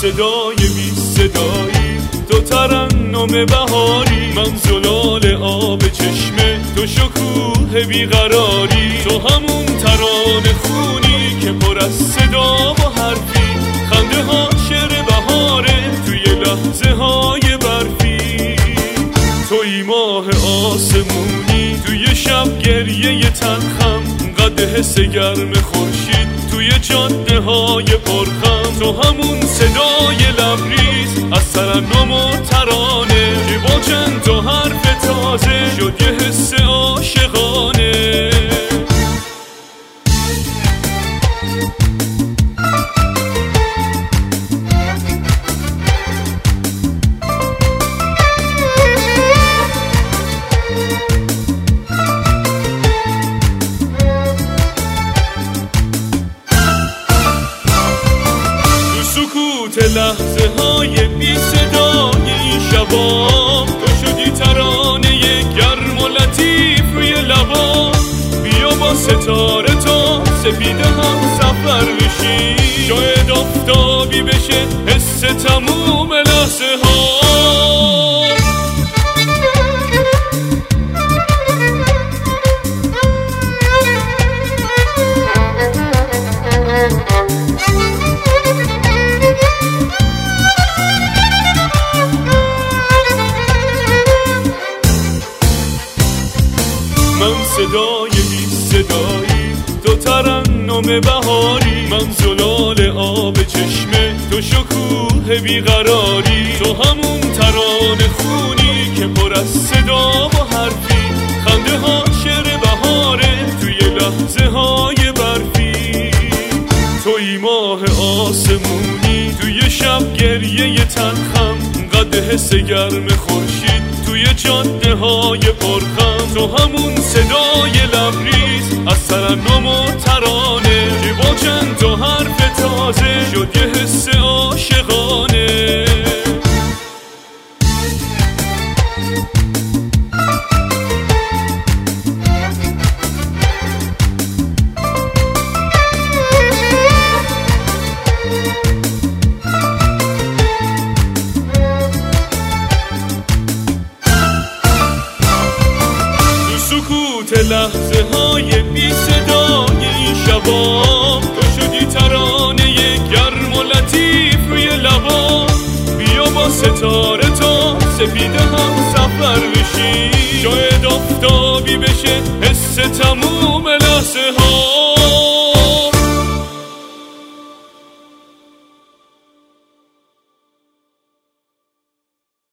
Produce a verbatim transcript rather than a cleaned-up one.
صدای بی صدایی، تو ترنم بهاری، من زلال آب چشمه، تو شکوه بیقراری، تو همون ترانه خونی که پر از صدا و حرفی، خنده ها شعر بهاره توی لحظه های برفی، توی ماه آسمونی توی شب گریه تلخم، قد حس گرم خورشید توی جاده های پرخم، تو همون صدای لبریز از ترنم و ترانه که با چند تا حرف تازه شد یه حس عاشقانه. لحظه های بی صدای این شبا، تو شدی ترانه گرم و لطیف روی لبا، بیا با ستاره تا سپیده هم سفر بشی، شاید آفتابی بشه حس تموم لحظه ها. من صدای بی صدایی، تو ترنم بهاری، من زلال آب چشمه، تو شکوه بیقراری، تو همون ترانه خونی که پر از صدا و حرفی، خنده ها شعر بهاره توی لحظه های برفی، توی ماه آسمونی توی شب گریه تلخم، قد حس گرم خورشید توی جاده های پرخم، تو همون صدای لبریز از ترنم و ترانه که با چند تا حرف تازه شد یه حس عاشقانه. لحظه های بی صدای این شبا، تو شدی ترانه گرم و لطیف روی لبا، بیا با ستاره تا سپیده هم سفر بشی، شاید آفتابی بشه حس تموم لحظه ها.